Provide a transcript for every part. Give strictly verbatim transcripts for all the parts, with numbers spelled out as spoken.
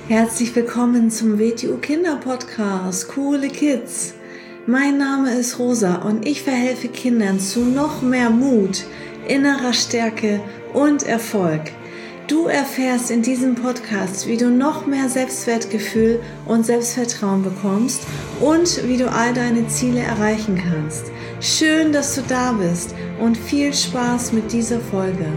Herzlich willkommen zum W T U Kinder Podcast, Coole Kids. Mein Name ist Rosa und ich verhelfe Kindern zu noch mehr Mut, innerer Stärke und Erfolg. Du erfährst in diesem Podcast, wie du noch mehr Selbstwertgefühl und Selbstvertrauen bekommst und wie du all deine Ziele erreichen kannst. Schön, dass du da bist und viel Spaß mit dieser Folge.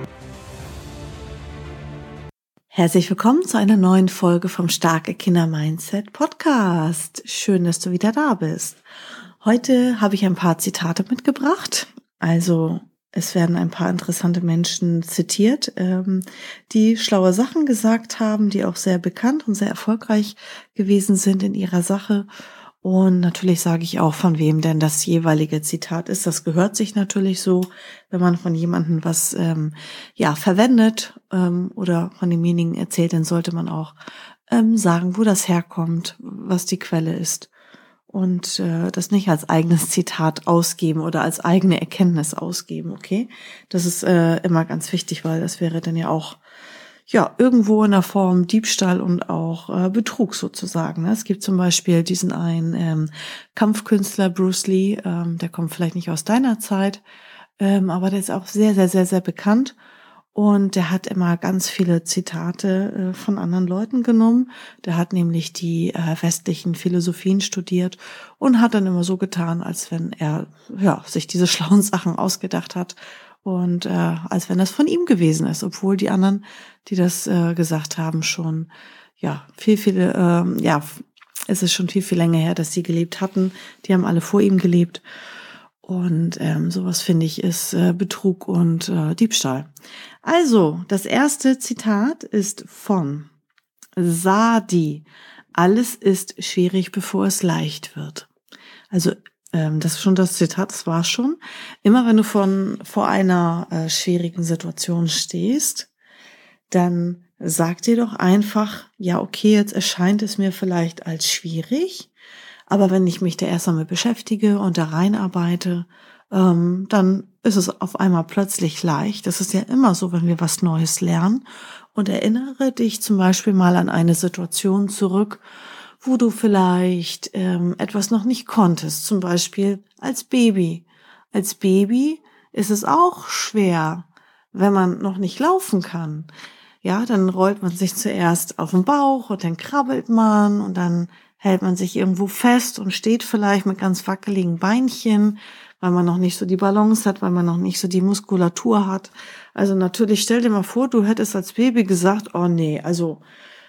Herzlich willkommen zu einer neuen Folge vom Starke Kinder Mindset Podcast. Schön, dass du wieder da bist. Heute habe ich ein paar Zitate mitgebracht. Also es werden ein paar interessante Menschen zitiert, ähm, die schlaue Sachen gesagt haben, die auch sehr bekannt und sehr erfolgreich gewesen sind in ihrer Sache. Und natürlich sage ich auch, von wem denn das jeweilige Zitat ist. Das gehört sich natürlich so, wenn man von jemandem was ähm, ja verwendet ähm, oder von demjenigen erzählt, dann sollte man auch ähm, sagen, wo das herkommt, was die Quelle ist. Und äh, das nicht als eigenes Zitat ausgeben oder als eigene Erkenntnis ausgeben, okay? Das ist äh, immer ganz wichtig, weil das wäre dann ja auch ja irgendwo in der Form Diebstahl und auch äh, Betrug sozusagen. Ne? Es gibt zum Beispiel diesen einen ähm, Kampfkünstler Bruce Lee, ähm, der kommt vielleicht nicht aus deiner Zeit, ähm, aber der ist auch sehr, sehr, sehr, sehr bekannt. Und der hat immer ganz viele Zitate äh, von anderen Leuten genommen. Der hat nämlich die äh, westlichen Philosophien studiert und hat dann immer so getan, als wenn er ja sich diese schlauen Sachen ausgedacht hat und äh, als wenn das von ihm gewesen ist, obwohl die anderen, die das äh, gesagt haben, schon ja viel, viele, äh, ja es ist schon viel, viel länger her, dass sie gelebt hatten. Die haben alle vor ihm gelebt. Und ähm, sowas, finde ich, ist äh, Betrug und äh, Diebstahl. Also, das erste Zitat ist von Sadi. Alles ist schwierig, bevor es leicht wird. Also, ähm, das ist schon das Zitat, das war schon. Immer wenn du von vor einer äh, schwierigen Situation stehst, dann sag dir doch einfach, ja, okay, jetzt erscheint es mir vielleicht als schwierig, aber wenn ich mich da erst einmal beschäftige und da reinarbeite, ähm, dann ist es auf einmal plötzlich leicht. Das ist ja immer so, wenn wir was Neues lernen. Und erinnere dich zum Beispiel mal an eine Situation zurück, wo du vielleicht ähm, etwas noch nicht konntest. Zum Beispiel als Baby. Als Baby ist es auch schwer, wenn man noch nicht laufen kann. Ja, dann rollt man sich zuerst auf den Bauch und dann krabbelt man und dann hält man sich irgendwo fest und steht vielleicht mit ganz wackeligen Beinchen, weil man noch nicht so die Balance hat, weil man noch nicht so die Muskulatur hat. Also natürlich, stell dir mal vor, du hättest als Baby gesagt, oh nee, also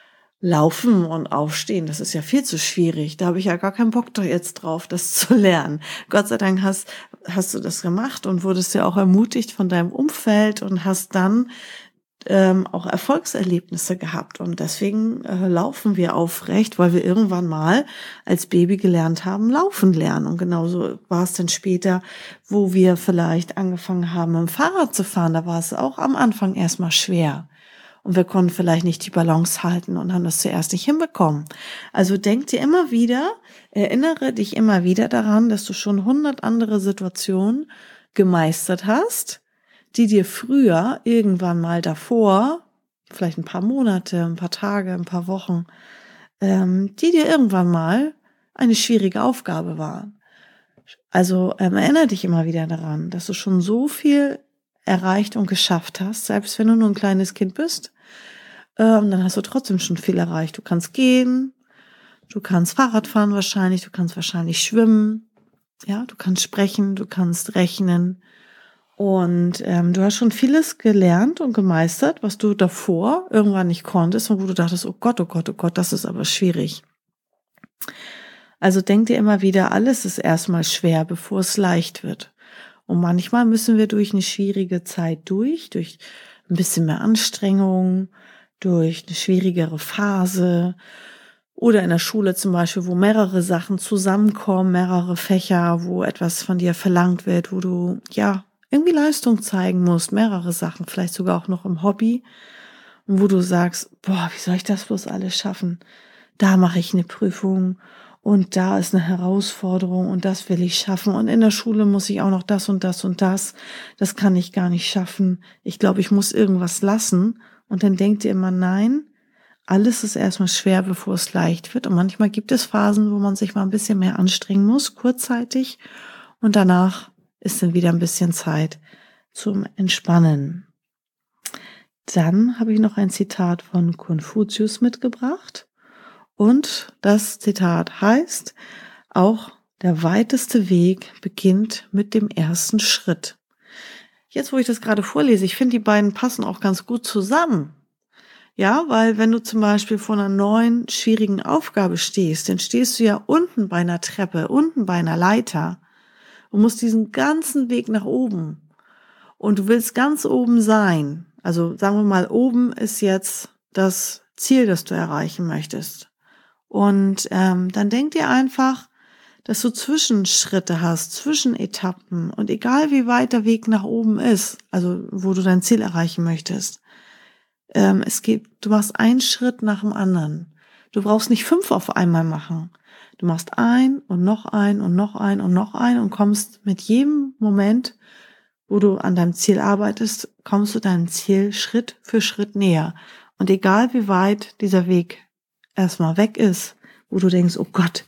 laufen und aufstehen, das ist ja viel zu schwierig. Da habe ich ja gar keinen Bock doch jetzt drauf, das zu lernen. Gott sei Dank hast, hast du das gemacht und wurdest ja auch ermutigt von deinem Umfeld und hast dann Ähm, auch Erfolgserlebnisse gehabt und deswegen äh, laufen wir aufrecht, weil wir irgendwann mal als Baby gelernt haben, laufen lernen und genauso war es dann später, wo wir vielleicht angefangen haben, mit dem Fahrrad zu fahren, da war es auch am Anfang erstmal schwer und wir konnten vielleicht nicht die Balance halten und haben das zuerst nicht hinbekommen. Also denk dir immer wieder, erinnere dich immer wieder daran, dass du schon hundert andere Situationen gemeistert hast, die dir früher irgendwann mal davor, vielleicht ein paar Monate, ein paar Tage, ein paar Wochen, ähm, die dir irgendwann mal eine schwierige Aufgabe waren. Also ähm, erinnere dich immer wieder daran, dass du schon so viel erreicht und geschafft hast, selbst wenn du nur ein kleines Kind bist, ähm, dann hast du trotzdem schon viel erreicht. Du kannst gehen, du kannst Fahrrad fahren wahrscheinlich, du kannst wahrscheinlich schwimmen, ja, du kannst sprechen, du kannst rechnen. Und ähm, du hast schon vieles gelernt und gemeistert, was du davor irgendwann nicht konntest und wo du dachtest, oh Gott, oh Gott, oh Gott, das ist aber schwierig. Also denk dir immer wieder, alles ist erstmal schwer, bevor es leicht wird. Und manchmal müssen wir durch eine schwierige Zeit durch, durch ein bisschen mehr Anstrengung, durch eine schwierigere Phase oder in der Schule zum Beispiel, wo mehrere Sachen zusammenkommen, mehrere Fächer, wo etwas von dir verlangt wird, wo du, ja, irgendwie Leistung zeigen musst, mehrere Sachen, vielleicht sogar auch noch im Hobby, wo du sagst, boah, wie soll ich das bloß alles schaffen? Da mache ich eine Prüfung und da ist eine Herausforderung und das will ich schaffen und in der Schule muss ich auch noch das und das und das, das kann ich gar nicht schaffen. Ich glaube, ich muss irgendwas lassen und dann denkt ihr immer, nein, alles ist erstmal schwer, bevor es leicht wird. Und manchmal gibt es Phasen, wo man sich mal ein bisschen mehr anstrengen muss, kurzzeitig. Und danach ist dann wieder ein bisschen Zeit zum Entspannen. Dann habe ich noch ein Zitat von Konfuzius mitgebracht. Und das Zitat heißt, auch der weiteste Weg beginnt mit dem ersten Schritt. Jetzt, wo ich das gerade vorlese, ich finde, die beiden passen auch ganz gut zusammen. Ja, weil wenn du zum Beispiel vor einer neuen, schwierigen Aufgabe stehst, dann stehst du ja unten bei einer Treppe, unten bei einer Leiter und musst diesen ganzen Weg nach oben. Und du willst ganz oben sein. Also sagen wir mal, oben ist jetzt das Ziel, das du erreichen möchtest. Und ähm, dann denk dir einfach, dass du Zwischenschritte hast, Zwischenetappen. Und egal wie weit der Weg nach oben ist, also wo du dein Ziel erreichen möchtest, Ähm, es geht, du machst einen Schritt nach dem anderen. Du brauchst nicht fünf auf einmal machen. Du machst ein und noch ein und noch ein und noch ein und kommst mit jedem Moment, wo du an deinem Ziel arbeitest, kommst du deinem Ziel Schritt für Schritt näher. Und egal wie weit dieser Weg erstmal weg ist, wo du denkst, oh Gott,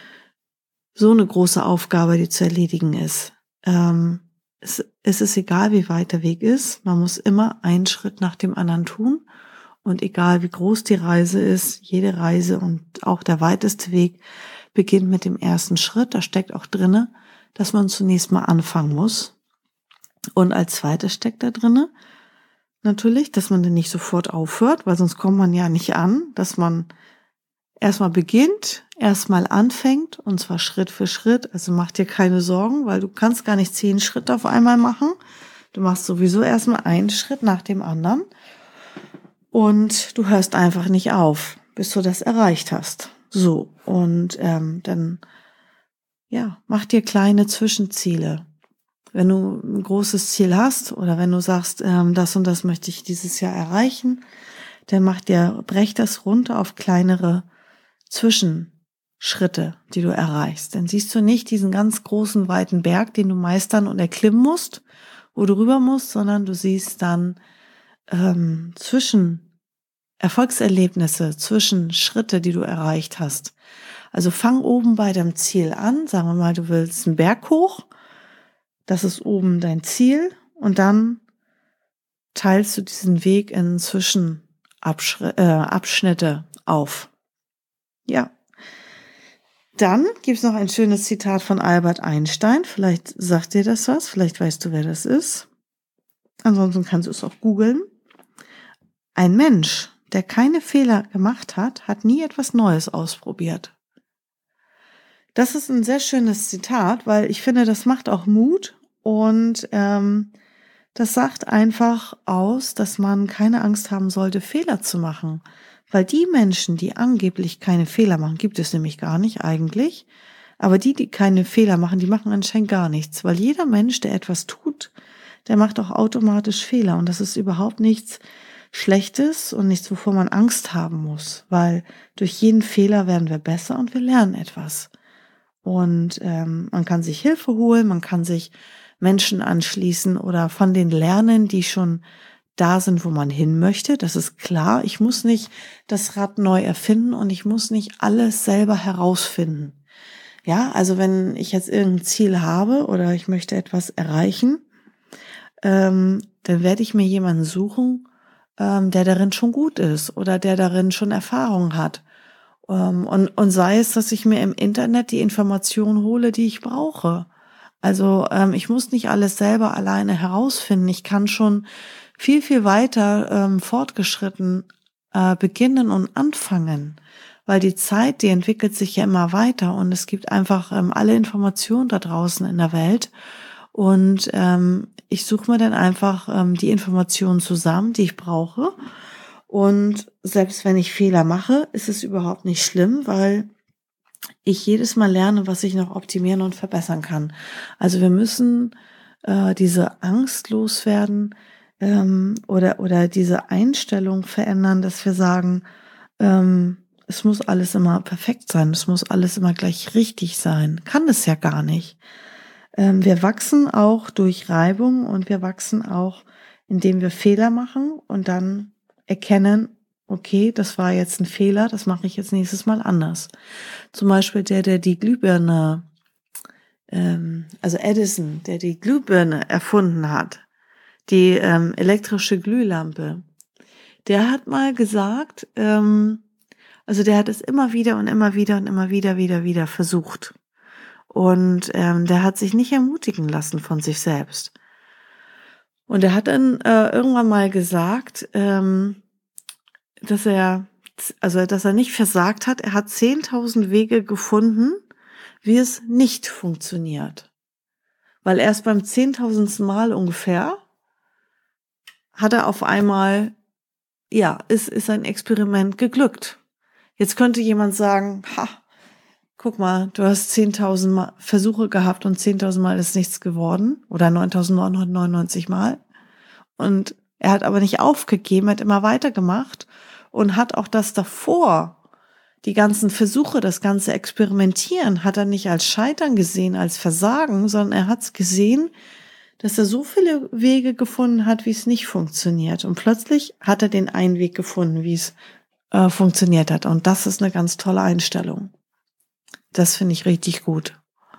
so eine große Aufgabe, die zu erledigen ist, ähm, Es, es ist egal, wie weit der Weg ist. Man muss immer einen Schritt nach dem anderen tun. Und egal, wie groß die Reise ist, jede Reise und auch der weiteste Weg beginnt mit dem ersten Schritt. Da steckt auch drinne, dass man zunächst mal anfangen muss. Und als zweites steckt da drinne natürlich, dass man dann nicht sofort aufhört, weil sonst kommt man ja nicht an, dass man erstmal beginnt, erstmal anfängt und zwar Schritt für Schritt. Also mach dir keine Sorgen, weil du kannst gar nicht zehn Schritte auf einmal machen. Du machst sowieso erstmal einen Schritt nach dem anderen und du hörst einfach nicht auf, bis du das erreicht hast. So, und ähm, dann ja, mach dir kleine Zwischenziele. Wenn du ein großes Ziel hast oder wenn du sagst, ähm, das und das möchte ich dieses Jahr erreichen, dann mach dir, brech das runter auf kleinere Zwischenschritte, die du erreichst. Dann siehst du nicht diesen ganz großen, weiten Berg, den du meistern und erklimmen musst, wo du rüber musst, sondern du siehst dann ähm, zwischen Erfolgserlebnisse, Zwischenschritte, die du erreicht hast. Also fang oben bei deinem Ziel an. Sagen wir mal, du willst einen Berg hoch. Das ist oben dein Ziel. Und dann teilst du diesen Weg in Zwischenabschnitte auf. Ja. Dann gibt's noch ein schönes Zitat von Albert Einstein. Vielleicht sagt dir das was, vielleicht weißt du, wer das ist. Ansonsten kannst du es auch googeln. Ein Mensch, der keine Fehler gemacht hat, hat nie etwas Neues ausprobiert. Das ist ein sehr schönes Zitat, weil ich finde, das macht auch Mut und ähm, das sagt einfach aus, dass man keine Angst haben sollte, Fehler zu machen. Weil die Menschen, die angeblich keine Fehler machen, gibt es nämlich gar nicht eigentlich, aber die, die keine Fehler machen, die machen anscheinend gar nichts. Weil jeder Mensch, der etwas tut, der macht auch automatisch Fehler und das ist überhaupt nichts Schlechtes und nichts, wovor man Angst haben muss. Weil durch jeden Fehler werden wir besser und wir lernen etwas. Und ähm, man kann sich Hilfe holen, man kann sich Menschen anschließen oder von denen lernen, die schon da sind, wo man hin möchte. Das ist klar. Ich muss nicht das Rad neu erfinden und ich muss nicht alles selber herausfinden. Ja, also wenn ich jetzt irgendein Ziel habe oder ich möchte etwas erreichen, ähm, dann werde ich mir jemanden suchen, ähm, der darin schon gut ist oder der darin schon Erfahrung hat. Ähm, und, und sei es, dass ich mir im Internet die Informationen hole, die ich brauche. Also ähm, ich muss nicht alles selber alleine herausfinden. Ich kann schon viel, viel weiter ähm, fortgeschritten äh, beginnen und anfangen. Weil die Zeit, die entwickelt sich ja immer weiter und es gibt einfach ähm, alle Informationen da draußen in der Welt. Und ähm, ich suche mir dann einfach ähm, die Informationen zusammen, die ich brauche. Und selbst wenn ich Fehler mache, ist es überhaupt nicht schlimm, weil ich jedes Mal lerne, was ich noch optimieren und verbessern kann. Also wir müssen äh, diese Angst loswerden ähm, oder oder diese Einstellung verändern, dass wir sagen, ähm, es muss alles immer perfekt sein, es muss alles immer gleich richtig sein. Kann es ja gar nicht. Ähm, wir wachsen auch durch Reibung und wir wachsen auch, indem wir Fehler machen und dann erkennen okay, das war jetzt ein Fehler, das mache ich jetzt nächstes Mal anders. Zum Beispiel der, der die Glühbirne, ähm, also Edison, der die Glühbirne erfunden hat, die ähm, elektrische Glühlampe, der hat mal gesagt, ähm, also der hat es immer wieder und immer wieder und immer wieder, wieder, wieder versucht. Und ähm, der hat sich nicht ermutigen lassen von sich selbst. Und er hat dann äh, irgendwann mal gesagt, ähm, dass er, also dass er nicht versagt hat. Er hat zehntausend Wege gefunden, wie es nicht funktioniert. Weil erst beim zehntausendsten Mal ungefähr hat er auf einmal, ja, ist, ist ein Experiment geglückt. Jetzt könnte jemand sagen, ha, guck mal, du hast zehntausend Mal Versuche gehabt und zehntausend Mal ist nichts geworden oder neuntausendneunhundertneunundneunzig Mal. Und er hat aber nicht aufgegeben, er hat immer weitergemacht und hat auch das davor, die ganzen Versuche, das ganze Experimentieren, hat er nicht als Scheitern gesehen, als Versagen, sondern er hat es gesehen, dass er so viele Wege gefunden hat, wie es nicht funktioniert. Und plötzlich hat er den einen Weg gefunden, wie es äh, funktioniert hat. Und das ist eine ganz tolle Einstellung. Das finde ich richtig gut.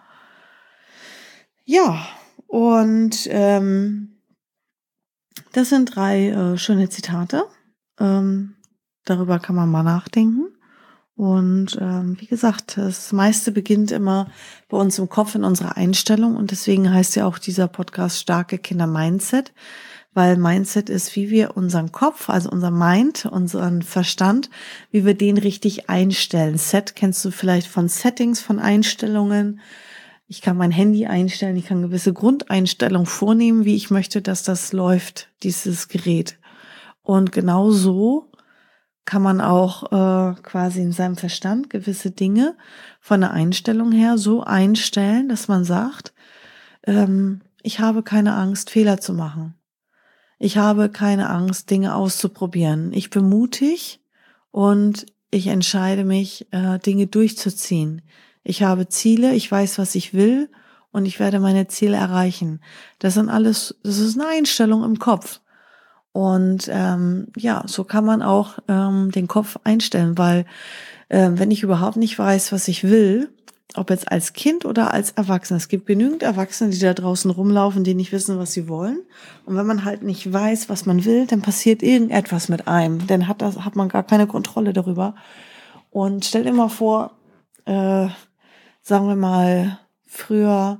Ja, und ähm, das sind drei äh, schöne Zitate. Ähm, darüber kann man mal nachdenken. Und ähm, wie gesagt, das meiste beginnt immer bei uns im Kopf, in unserer Einstellung. Und deswegen heißt ja auch dieser Podcast Starke Kinder Mindset, weil Mindset ist, wie wir unseren Kopf, also unser Mind, unseren Verstand, wie wir den richtig einstellen. Set kennst du vielleicht von Settings, von Einstellungen. Ich kann mein Handy einstellen, ich kann gewisse Grundeinstellungen vornehmen, wie ich möchte, dass das läuft, dieses Gerät. Und genau so kann man auch äh, quasi in seinem Verstand gewisse Dinge von der Einstellung her so einstellen, dass man sagt, ähm, ich habe keine Angst, Fehler zu machen. Ich habe keine Angst, Dinge auszuprobieren. Ich bin mutig und ich entscheide mich, äh, Dinge durchzuziehen. Ich habe Ziele, ich weiß, was ich will und ich werde meine Ziele erreichen. Das sind alles, das ist eine Einstellung im Kopf. Und ähm, ja, so kann man auch ähm, den Kopf einstellen, weil äh, wenn ich überhaupt nicht weiß, was ich will, ob jetzt als Kind oder als Erwachsener, es gibt genügend Erwachsene, die da draußen rumlaufen, die nicht wissen, was sie wollen. Und wenn man halt nicht weiß, was man will, dann passiert irgendetwas mit einem. Dann hat das, hat man gar keine Kontrolle darüber. Und stell dir mal vor, äh, sagen wir mal, früher,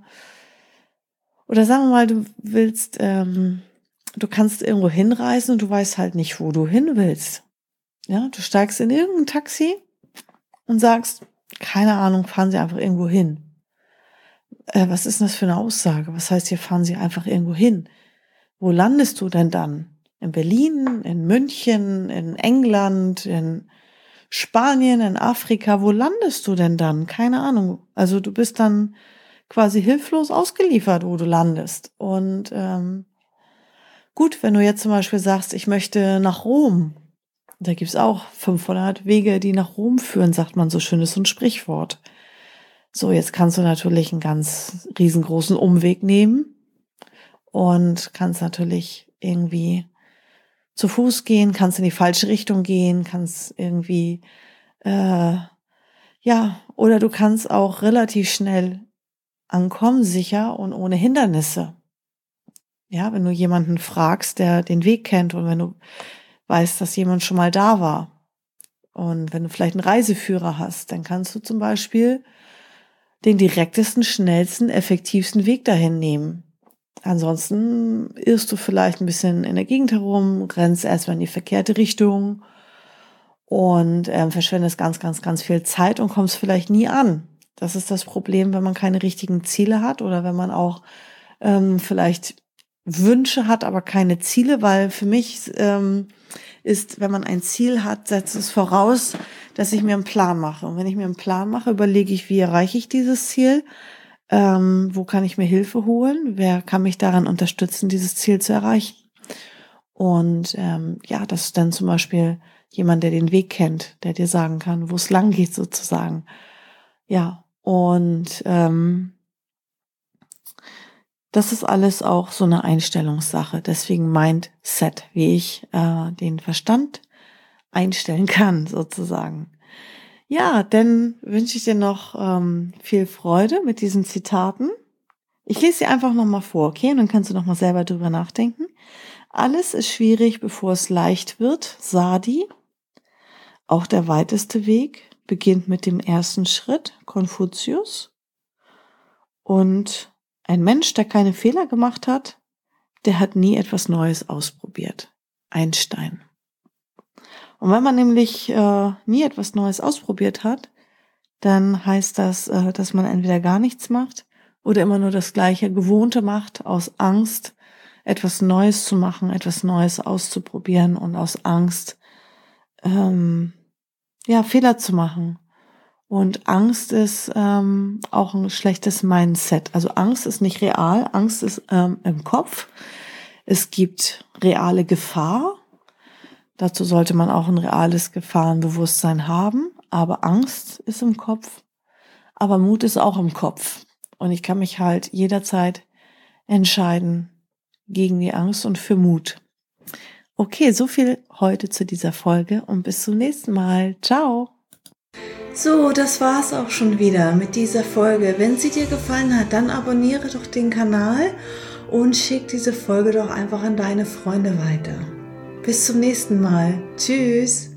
oder sagen wir mal, du willst, ähm, du kannst irgendwo hinreisen und du weißt halt nicht, wo du hin willst. Ja, du steigst in irgendein Taxi und sagst, keine Ahnung, fahren Sie einfach irgendwo hin. Äh, was ist denn das für eine Aussage? Was heißt, hier fahren Sie einfach irgendwo hin? Wo landest du denn dann? In Berlin, in München, in England, in Spanien, in Afrika? Wo landest du denn dann? Keine Ahnung. Also du bist dann quasi hilflos ausgeliefert, wo du landest. Und ähm, gut, wenn du jetzt zum Beispiel sagst, ich möchte nach Rom, da gibt's auch fünfhundert Wege, die nach Rom führen, sagt man so schön, ist so ein Sprichwort. So, jetzt kannst du natürlich einen ganz riesengroßen Umweg nehmen und kannst natürlich irgendwie zu Fuß gehen, kannst in die falsche Richtung gehen, kannst irgendwie, äh, ja, oder du kannst auch relativ schnell ankommen, sicher und ohne Hindernisse. Ja, wenn du jemanden fragst, der den Weg kennt und wenn du weißt, dass jemand schon mal da war und wenn du vielleicht einen Reiseführer hast, dann kannst du zum Beispiel den direktesten, schnellsten, effektivsten Weg dahin nehmen. Ansonsten irrst du vielleicht ein bisschen in der Gegend herum, rennst erstmal in die verkehrte Richtung und ähm, verschwendest ganz, ganz, ganz viel Zeit und kommst vielleicht nie an. Das ist das Problem, wenn man keine richtigen Ziele hat oder wenn man auch ähm, vielleicht Wünsche hat, aber keine Ziele, weil für mich ähm, ist, wenn man ein Ziel hat, setzt es voraus, dass ich mir einen Plan mache. Und wenn ich mir einen Plan mache, überlege ich, wie erreiche ich dieses Ziel? Ähm, wo kann ich mir Hilfe holen? Wer kann mich daran unterstützen, dieses Ziel zu erreichen? Und ähm, ja, das ist dann zum Beispiel jemand, der den Weg kennt, der dir sagen kann, wo es lang geht sozusagen. Ja, und ähm, das ist alles auch so eine Einstellungssache. Deswegen Mindset, wie ich äh, den Verstand einstellen kann, sozusagen. Ja, dann wünsche ich dir noch ähm, viel Freude mit diesen Zitaten. Ich lese sie einfach nochmal vor, okay? Und dann kannst du nochmal selber drüber nachdenken. Alles ist schwierig, bevor es leicht wird, Sadi. Auch der weiteste Weg beginnt mit dem ersten Schritt, Konfuzius. Und ein Mensch, der keine Fehler gemacht hat, der hat nie etwas Neues ausprobiert, Einstein. Und wenn man nämlich äh, nie etwas Neues ausprobiert hat, dann heißt das, äh, dass man entweder gar nichts macht oder immer nur das gleiche Gewohnte macht, aus Angst, etwas Neues zu machen, etwas Neues auszuprobieren und aus Angst, ähm, ja, Fehler zu machen. Und Angst ist ähm, auch ein schlechtes Mindset. Also Angst ist nicht real, Angst ist ähm, im Kopf. Es gibt reale Gefahr. Dazu sollte man auch ein reales Gefahrenbewusstsein haben. Aber Angst ist im Kopf. Aber Mut ist auch im Kopf. Und ich kann mich halt jederzeit entscheiden gegen die Angst und für Mut. Okay, so viel heute zu dieser Folge und bis zum nächsten Mal. Ciao! So, das war's auch schon wieder mit dieser Folge. Wenn sie dir gefallen hat, dann abonniere doch den Kanal und schick diese Folge doch einfach an deine Freunde weiter. Bis zum nächsten Mal. Tschüss!